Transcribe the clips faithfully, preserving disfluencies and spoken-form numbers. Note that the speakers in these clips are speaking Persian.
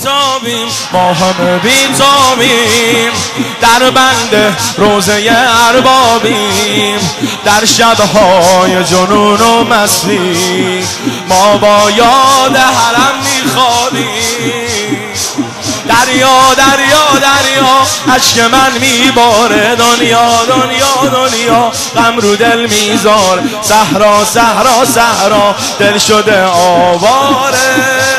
بیتابیم، ما همه بیتابیم، در بند روزه اربابیم، در شبهای جنون و مستی ما با یاد حرم میخوابیم. دریا دریا دریا اشک من میباره، دنیا دنیا دنیا غم رو دل میذار، صحرا صحرا صحرا دل شده آواره.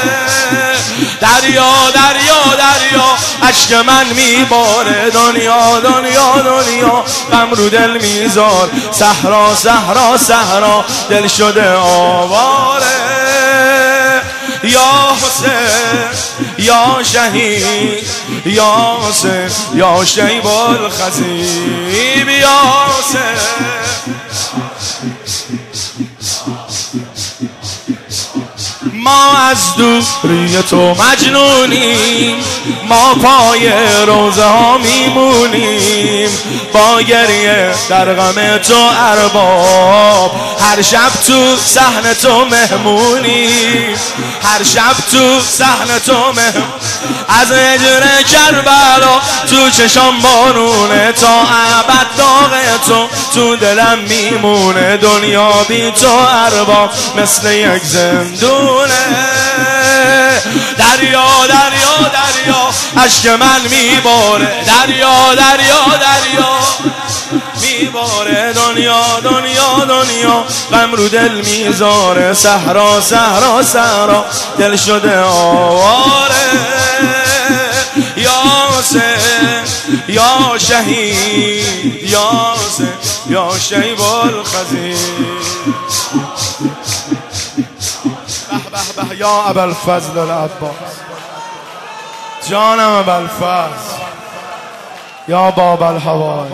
دریا دریا دریا اشک من میباره، دنیا دنیا دنیا غم رو دل میذار، صحرا صحرا صحرا دل شده آواره. یا حسین یا شهید یا حسین یا شیب الخطیب یا حسین. ما از دوری تو مجنونیم، ما پای روزه ها میمونیم، با گریه در غم تو ارباب، هر شب تو صحن تو مهمونیم، هر شب تو صحن تو مهمونیم. از هجر کربلا تو چشم بارونه، تا ابد داغ تو تو دلم میمونه. دنیا بی تو ارباب مثل یک زندونه. دریا دریا دریا اشک من میباره، دریا دریا دریا میباره، دنیا دنیا دنیا غم رو دل میذاره، صحرا صحرا صحرا دل شده آواره. یا حسین یا شهید یا حسین یا شیب الخطیب. به به یا ابوالفضل العباس، جانم ابوالفضل یا باب الحوائج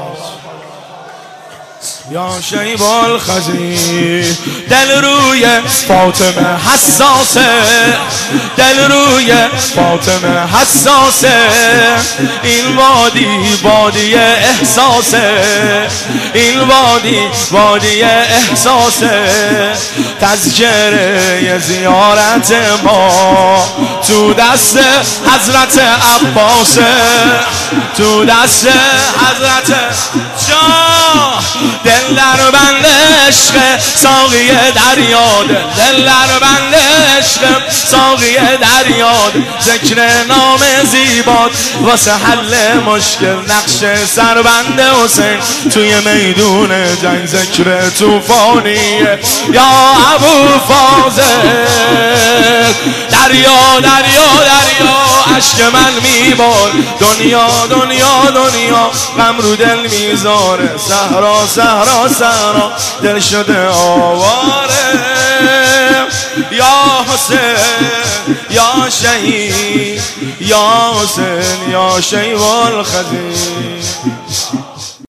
یا شیب الخطیب. دل روی فاطمه حساسه، دل روی فاطمه حساسه، این وادی وادی احساسه، این وادی وادی احساسه. تذکره زیارت ما تو دست حضرت عباسه، تو دست حضرت جان. دل در بند عشق ساقی دریا، دل در بند عشق ساقی دریا، ذکر نام زیبات واسه حل مشکل، نقش سربند حسین توی میدون جنگ، ذکر توفانیه یا ابو فاضل. دریا دریا دریا اشک من میبار، دنیا دنیا دنیا غم رو دل میذاره، صحرا صحرا صحرا دل شده آواره. یا حسین یا شهید یا حسین یا شیب الخطیب.